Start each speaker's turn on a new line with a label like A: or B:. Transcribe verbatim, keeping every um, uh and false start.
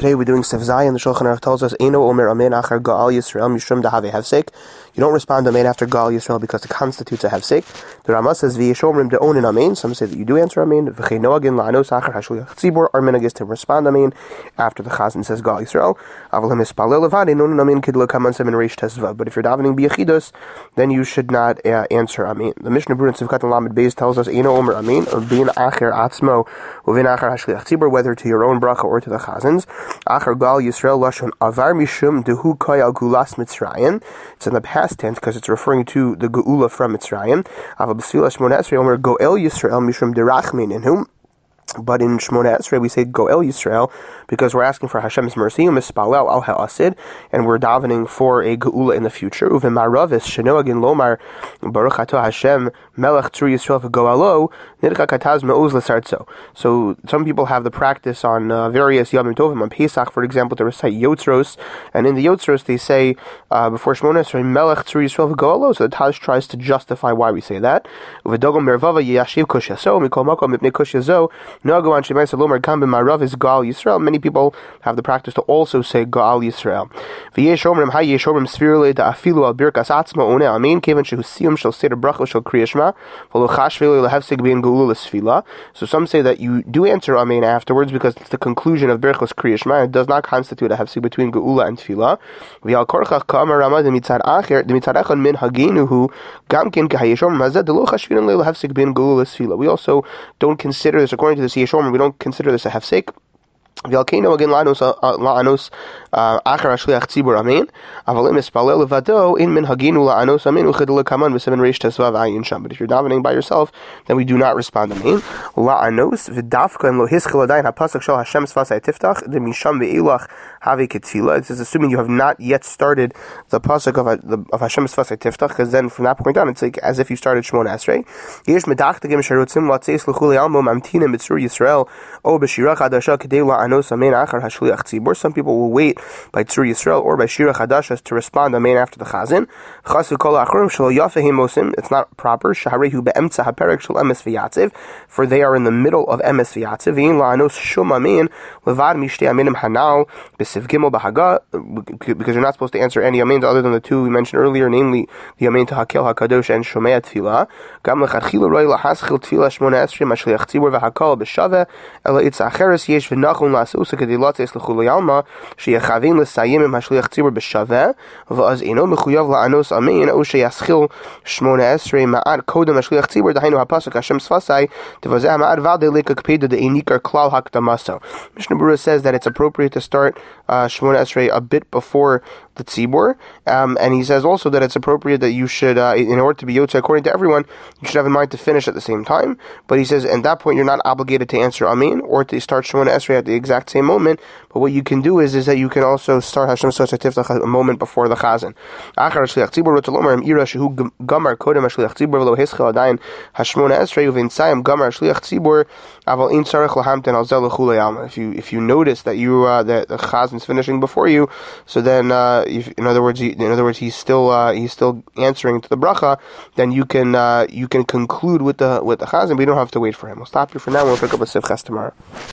A: Today we're doing Sef Zayin. The Shulchan Aruch tells us, Eino Omer Amen Achar Gaal Yisrael Mishum Dahave Hefsek. You don't respond Amen after Gaal Yisrael because it constitutes a Hefsek. The Rama says, V'yeshomrim de'onin Amen. Some say that you do answer Amen. V'chei noagin la'anos achar hashliach tzibur. Our minhag is to respond Amen after the Chazan says Gaal Yisrael. Aval hamispalel levad einonin Amen kidlo kaman seven reish tesvav. But if you're davening b'yechidus, then you should not uh, answer Amen. The Mishnah Berurah in Sivkat and Lamed Beis tells us, Eino Omer Amen Bin Acher Atzmo Uvin Achar hashliach tzibur, whether to your own bracha or to the Chazan's. Achar Gaal Yisrael lashon avar mishum dehu koyal gulas Mitzrayim. It's in the past tense because it's referring to the geula from Mitzrayim. Aval b'sfilas Shmona Esrei Omer Goel Yisrael mishum derachmin in whom. But in Shmona Esrei we say Goel Yisrael because we're asking for Hashem's mercy, Mispalel al ha'asid, and we're davening for a geula in the future. Uvim maravis shenoagin lomar baruch ato Hashem melech tzur Yisrael v'goalo nidcha kataz me'uz l'sartzo. So some people have the practice on uh, various Yomim Tovim, on Pesach, for example, to recite Yotzros, and in the Yotzros they say uh, before Shmona Esrei melech tzur Yisrael v'goalo. So the Taz tries to justify why we say that. Uvadogam mervava yashiv kush yaso mikol makom mipnei kush yazo. Many people have the practice to also say Gaal Yisrael. So some say that you do answer Amen afterwards because it's the conclusion of Birchos Kriya Shema. It does not constitute a hefsek between Geula and Tefillah. We also don't consider this, according to the Yeshomrim, we don't consider this a hefsek. V'alkeinu again la'anos la'anos achar hashliach tzibur amen. Avalim mispalel levado in minhaginu la'anos amen uchedul kaman v'seven reish tesvav ayin sham. But if you're davening by yourself, then we do not respond amen. La'anos v'dafka im lo hischil adayin hapasuk shel Hashem sfasai tiftach the misham ve'ilach have ketfila. It says assuming you have not yet started the pasuk of of Hashem sfasai tiftach, because then from that point on it's like as if you started Shmona Esrei. Yesh medachtegim sharutzim latzeis l'chuli almo mamtinim mitzur Yisrael o b'shirach hadasha kedei la'anos. Some people will wait by Tzur Yisrael or by Shira Chadashas to respond Amen after the Chazan. It's not proper. For they are in the middle of Emes V'Yatziv. Because you're not supposed to answer any Amen other than the two we mentioned earlier, namely the Amen to Hakel HaKadosh and Shomei Tefillah. Gam lechatchila roi lahaschil Tefillah Shmona Esrei Mashliach Tzibur v'Hakal b'Shaveh Ela Itz Acheres Yesh v'Nachon La'asusa Kedei Latzes l'Chulei Alma Sheyachavin l'Sayim im Hashliach Tzibur b'Shaveh v'az Eino mechuyav la'anos Amen o sheyaschil Shmona Esrei ma'ad kodem Hashliach Tzibur dahainu hapasuk Hashem Sfasai devazeh ma'ad v'adei lekak peda de'enikar klal hakdamaso. Mishnah Berurah says that it's appropriate to start uh, Shmona Esrei a bit before the tzibur, um, and he says also that it's appropriate that you should, uh, in order to be yotze according to everyone, you should have in mind to finish at the same time. But he says at that point you're not obligated to answer Amen or to start Shemona Esrei at the exact same moment. But what you can do is is that you can also start Hashem Sfasai Tiftach a moment before the Chazan. Achar Shliach Tzibur Rotzalomer Im Ira Shehu Gamar Kodem Shliach Tzibur V'lo Hischel Adayin Hashmona Esrei Uvinsayim Gamar Shliach Tzibur Aval In Tzarech Lahamten Al Zel L'Chulei Alma. If you if you notice that you uh, that the Chazan's finishing before you, so then uh, if, in other words, he, in other words, he's still uh, he's still answering to the bracha. Then you can uh, you can conclude with the with the Chazan, but you don't have to wait for him. We'll stop here for now. We'll pick up a Sifchas tomorrow.